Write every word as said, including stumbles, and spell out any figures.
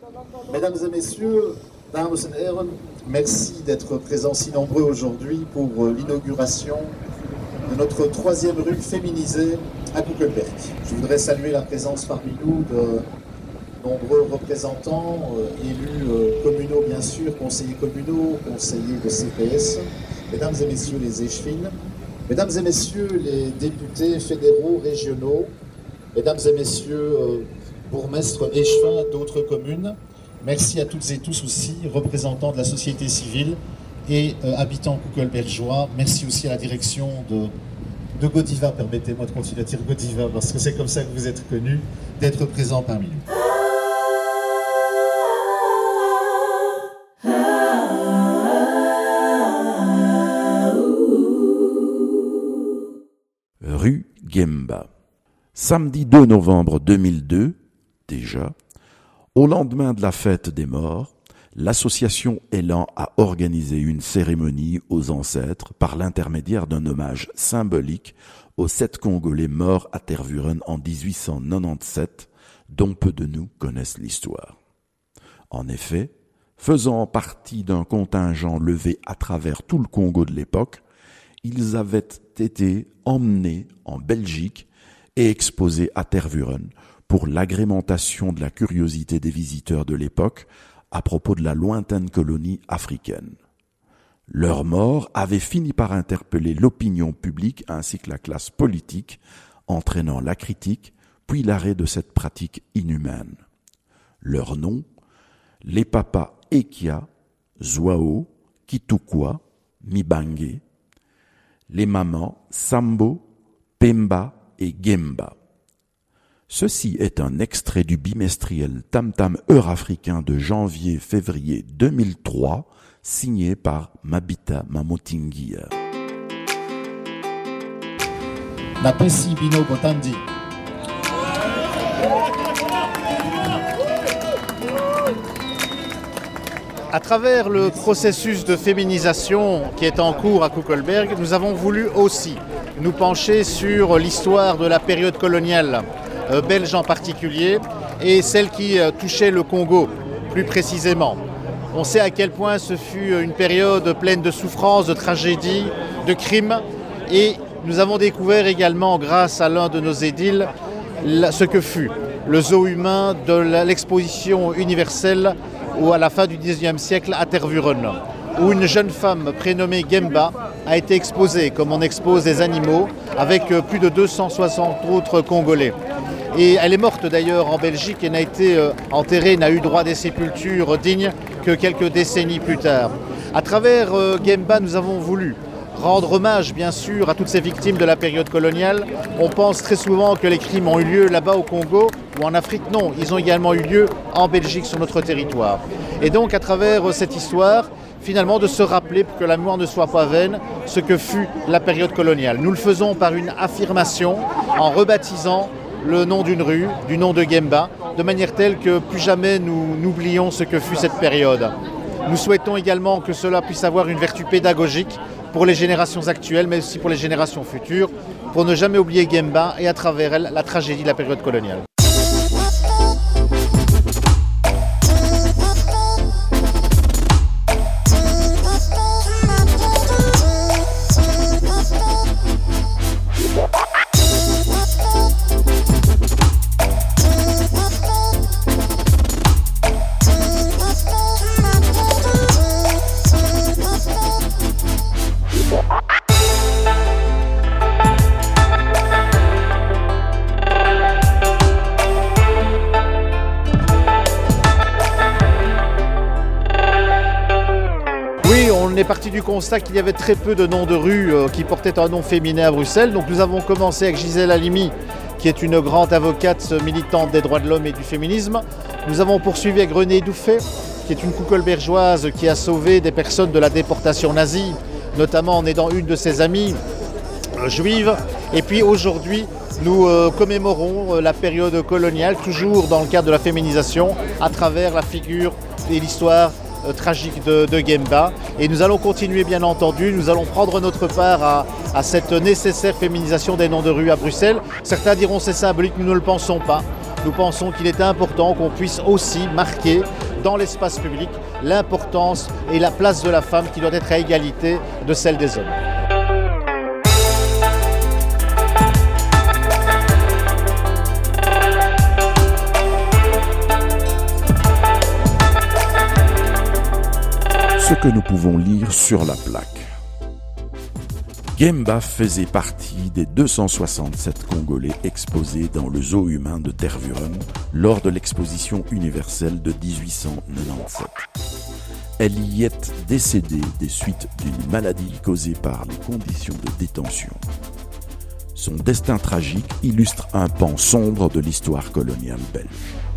Mesdames et messieurs, dames et heren, merci d'être présents si nombreux aujourd'hui pour l'inauguration de notre troisième rue féminisée à Kuckelberg. Je voudrais saluer la présence parmi nous de nombreux représentants, euh, élus euh, communaux bien sûr, conseillers communaux, conseillers de C P S, mesdames et messieurs les échevines, mesdames et messieurs les députés fédéraux, régionaux, mesdames et messieurs euh, bourgmestres échevins d'autres communes, merci à toutes et tous aussi, représentants de la société civile et euh, habitants kuckelbergeois, merci aussi à la direction de, de Godiva, permettez-moi de continuer à dire Godiva parce que c'est comme ça que vous êtes connus, d'être présents parmi nous. Rue Gemba. Samedi deux novembre deux mille deux, déjà, au lendemain de la fête des morts, l'association Élan a organisé une cérémonie aux ancêtres par l'intermédiaire d'un hommage symbolique aux sept Congolais morts à Tervuren en dix-huit cent quatre-vingt-dix-sept, dont peu de nous connaissent l'histoire. En effet, faisant partie d'un contingent levé à travers tout le Congo de l'époque, ils avaient été emmenés en Belgique et exposés à Tervuren pour l'agrémentation de la curiosité des visiteurs de l'époque à propos de la lointaine colonie africaine. Leur mort avait fini par interpeller l'opinion publique ainsi que la classe politique, entraînant la critique puis l'arrêt de cette pratique inhumaine. Leurs noms, les papas Ekia, Zwao, Kitukwa, Mibange, les mamans Sambo, Pemba et Gemba. Ceci est un extrait du bimestriel Tam Tam Eurafricain de janvier-février deux mille trois, signé par Mabita Mamotingia. Napesi Bino Botandi. À travers le processus de féminisation qui est en cours à Kuckelberg, nous avons voulu aussi nous pencher sur l'histoire de la période coloniale, euh, belge en particulier, et celle qui euh, touchait le Congo plus précisément. On sait à quel point ce fut une période pleine de souffrances, de tragédies, de crimes, et nous avons découvert également, grâce à l'un de nos édiles, ce que fut le zoo humain de l'exposition universelle ou à la fin du dix-neuvième siècle à Tervuren, où une jeune femme prénommée Gemba a été exposée, comme on expose des animaux, avec plus de deux cent soixante autres Congolais. Et elle est morte d'ailleurs en Belgique et n'a été enterrée, n'a eu droit à des sépultures dignes que quelques décennies plus tard. À travers Gemba, nous avons voulu rendre hommage, bien sûr, à toutes ces victimes de la période coloniale. On pense très souvent que les crimes ont eu lieu là-bas au Congo ou en Afrique. Non, ils ont également eu lieu en Belgique, sur notre territoire. Et donc, à travers cette histoire, finalement, de se rappeler, pour que la mémoire ne soit pas vaine, ce que fut la période coloniale. Nous le faisons par une affirmation, en rebaptisant le nom d'une rue, du nom de Gemba, de manière telle que plus jamais nous n'oublions ce que fut cette période. Nous souhaitons également que cela puisse avoir une vertu pédagogique pour les générations actuelles, mais aussi pour les générations futures, pour ne jamais oublier Gemba et à travers elle la tragédie de la période coloniale. On est parti du constat qu'il y avait très peu de noms de rues euh, qui portaient un nom féminin à Bruxelles. Donc nous avons commencé avec Gisèle Halimi, qui est une grande avocate militante des droits de l'homme et du féminisme. Nous avons poursuivi avec Renée Douffet, qui est une kuckelbergeoise qui a sauvé des personnes de la déportation nazie, notamment en aidant une de ses amies euh, juive. Et puis aujourd'hui, nous euh, commémorons euh, la période coloniale, toujours dans le cadre de la féminisation, à travers la figure et l'histoire euh, tragique de, de Gemba. Et nous allons continuer, bien entendu, nous allons prendre notre part à, à cette nécessaire féminisation des noms de rue à Bruxelles. Certains diront c'est symbolique, nous ne le pensons pas. nous pensons qu'il était important qu'on puisse aussi marquer dans l'espace public l'importance et la place de la femme qui doit être à égalité de celle des hommes. Ce que nous pouvons lire sur la plaque. Guemba faisait partie des deux cent soixante-sept Congolais exposés dans le zoo humain de Tervuren lors de l'exposition universelle de dix-huit cent quatre-vingt-dix-sept. Elle y est décédée des suites d'une maladie causée par les conditions de détention. Son destin tragique illustre un pan sombre de l'histoire coloniale belge.